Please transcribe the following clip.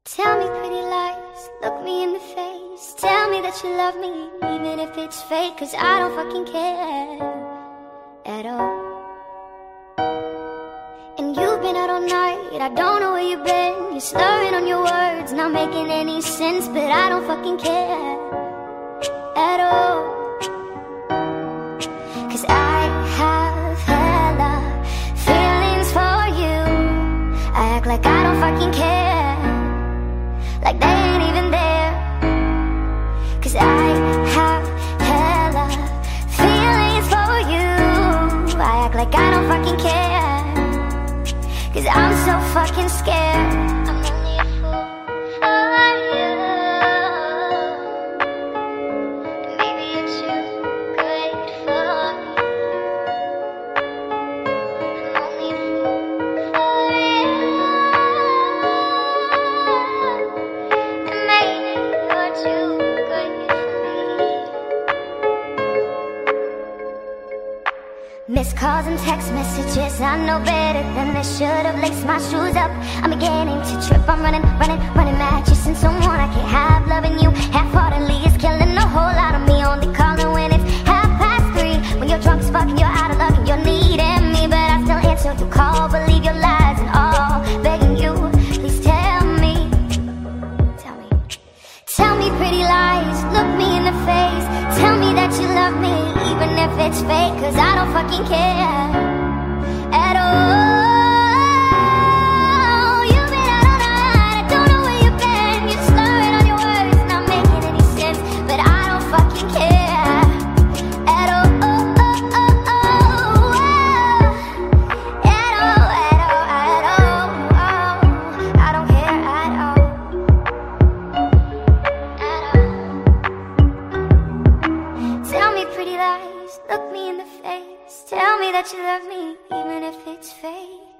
Tell me pretty lies, look me in the face. Tell me that you love me, even if it's fake. Cause I don't fucking care at all. And you've been out all night, I don't know where you've been. You're slurring on your words, not making any sense. But I don't fucking care at all. Cause I have hella feelings for you. I act like I don't fucking care, like they ain't even there. Cause I have hella feelings for you. I act like I don't fucking care, cause I'm so fucking scared. I'm only a fool for you, and maybe you're too good for me. I'm only a fool for you, and maybe you're too good for me. Missed calls and text messages, I know better than this. Should've laced my shoes up, I'm beginning to trip. I'm running mad, chasing someone I can't have. Loving you half-heartedly is killing a whole lot of me. Only calling when it's 3:30. When you're drunk as fuck and you're out of luck and you're needing me, but I still answer your call, believe your lies and all. Begging you, please tell me pretty lies, look me in the face. Tell me that you love me, even if it's fake. Cause I don't fucking care at all. You've been out all night, I don't know where you've been. You're slurring on your words, not making any sense. But I don't fucking care at all. At all. I don't care at all. Tell me pretty lies, look me in the face. Tell me that you love me, even if it's fake.